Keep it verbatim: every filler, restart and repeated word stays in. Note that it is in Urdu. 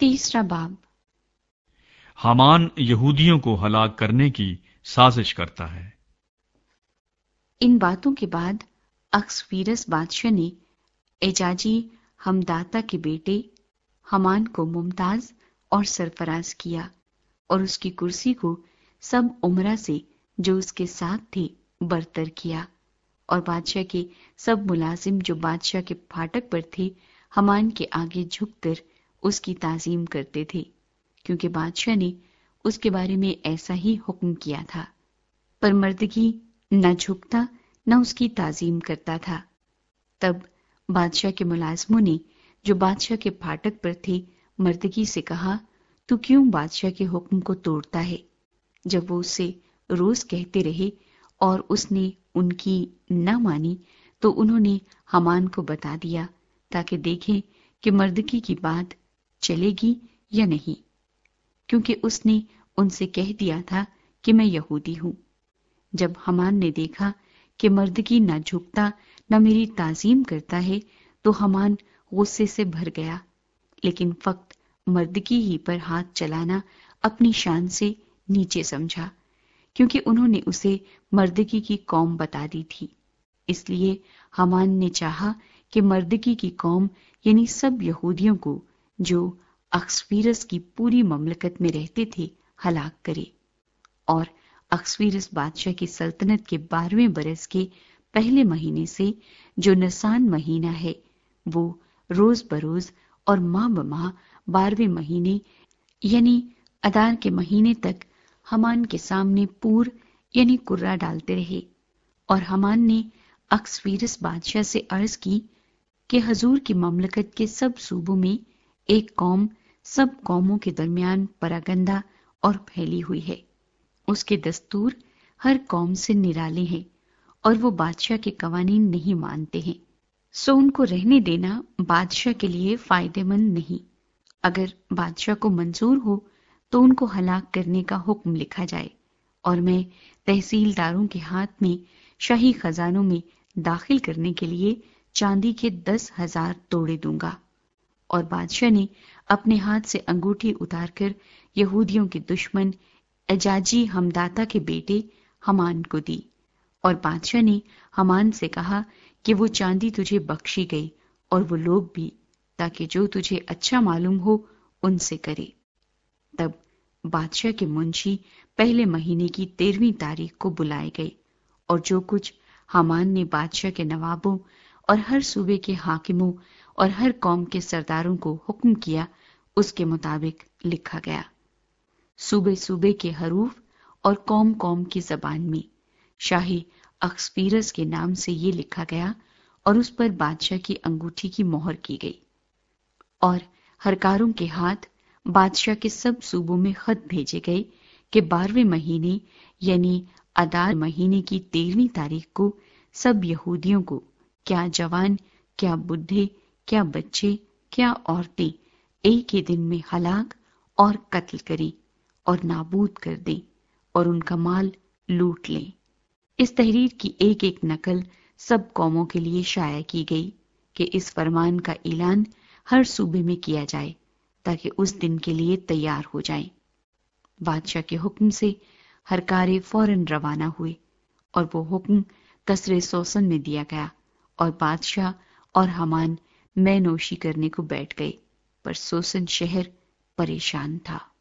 تیسرا باب۔ حامان یہودیوں کو ہلاک کرنے کی سازش کرتا ہے۔ ان باتوں کے بعد اخسویرس بادشاہ نے اعجاجی ہمداتا کے بیٹے حامان کو ممتاز اور سرفراز کیا، اور اس کی کرسی کو سب امرا سے جو اس کے ساتھ تھے برتر کیا، اور بادشاہ کے سب ملازم جو بادشاہ کے پھاٹک پر تھے حامان کے آگے جھک کر اس کی تعظیم کرتے تھے، کیونکہ بادشاہ نے اس کے بارے میں ایسا ہی حکم کیا تھا۔ پر مردگی نہ جھکتا نہ اس کی تعظیم کرتا تھا۔ تب بادشاہ کے ملازموں نے جو بادشاہ کے پھاٹک پر تھے مردگی سے کہا، تو کیوں بادشاہ کے حکم کو توڑتا ہے؟ جب وہ اس سے روز کہتے رہے اور اس نے ان کی نہ مانی، تو انہوں نے حامان کو بتا دیا تاکہ دیکھیں کہ مردگی کی بات چلے گی یا نہیں، کیونکہ اس نے ان سے کہہ دیا تھا کہ میں یہودی ہوں۔ جب حامان نے دیکھا کہ مردگی نہ جھکتا نہ میری تعظیم کرتا ہے، تو حامان غصے سے بھر گیا، لیکن فقط مردگی ہی پر ہاتھ چلانا اپنی شان سے نیچے سمجھا، کیونکہ انہوں نے اسے مردگی کی قوم بتا دی تھی۔ اس لیے حامان نے چاہا کہ مردگی کی قوم یعنی سب یہودیوں کو جو اخسویرس کی پوری مملکت میں رہتے تھے ہلاک کرے، اور اخسویرس بادشاہ کی سلطنت کے بارہویں برس کے پہلے مہینے سے جو نسان مہینہ ہے، وہ روز بروز اور ماہ بماہ بارہویں مہینے یعنی ادار کے مہینے تک حامان کے سامنے پور یعنی کرہ ڈالتے رہے۔ اور حامان نے اخسویرس بادشاہ سے عرض کی کہ حضور کی مملکت کے سب صوبوں میں ایک قوم سب قوموں کے درمیان پراگندہ اور پھیلی ہوئی ہے، اس کے دستور ہر قوم سے نرالے ہیں، اور وہ بادشاہ کے قوانین نہیں مانتے ہیں، سو ان کو رہنے دینا بادشاہ کے لیے فائدہ مند نہیں۔ اگر بادشاہ کو منظور ہو تو ان کو ہلاک کرنے کا حکم لکھا جائے، اور میں تحصیلداروں کے ہاتھ میں شاہی خزانوں میں داخل کرنے کے لیے چاندی کے دس ہزار توڑے دوں گا۔ اور بادشاہ نے اپنے ہاتھ سے انگوٹھی اتار کر یہودیوں کے دشمن اعجاجی ہمداتا کے بیٹے حامان کو دی، اور بادشاہ نے حامان سے کہا کہ وہ چاندی تجھے بخشی گئی، اور وہ لوگ بھی، تاکہ جو تجھے اچھا معلوم ہو ان سے کرے۔ تب بادشاہ کے منشی پہلے مہینے کی تیرہویں تاریخ کو بلائے گئے، اور جو کچھ حامان نے بادشاہ کے نوابوں اور ہر صوبے کے حاکموں اور ہر قوم کے سرداروں کو حکم کیا اس کے مطابق لکھا گیا، صوبے صوبے کے حروف اور قوم قوم کی زبان میں۔ شاہی اخسویرس کے نام سے یہ لکھا گیا، اور اس پر بادشاہ کی انگوٹھی کی مہر کی گئی۔ اور ہرکاروں کے ہاتھ بادشاہ کے سب صوبوں میں خط بھیجے گئے کہ بارہویں مہینے یعنی ادار مہینے کی تیرہویں تاریخ کو سب یہودیوں کو، کیا جوان، کیا بڈھے، کیا بچے، کیا عورتیں، ایک ہی دن میں ہلاک اور قتل کریں اور نابود کر دیں، اور ان کا مال لوٹ لیں۔ اس تحریر کی ایک ایک نقل سب قوموں کے لیے شائع کی گئی کہ اس فرمان کا اعلان ہر صوبے میں کیا جائے، تاکہ اس دن کے لیے تیار ہو جائیں۔ بادشاہ کے حکم سے ہر کارے فوراً روانہ ہوئے، اور وہ حکم قصر سوسن میں دیا گیا، اور بادشاہ اور حامان مے نوشی کرنے کو بیٹھ گئے، پر سوسن شہر پریشان تھا۔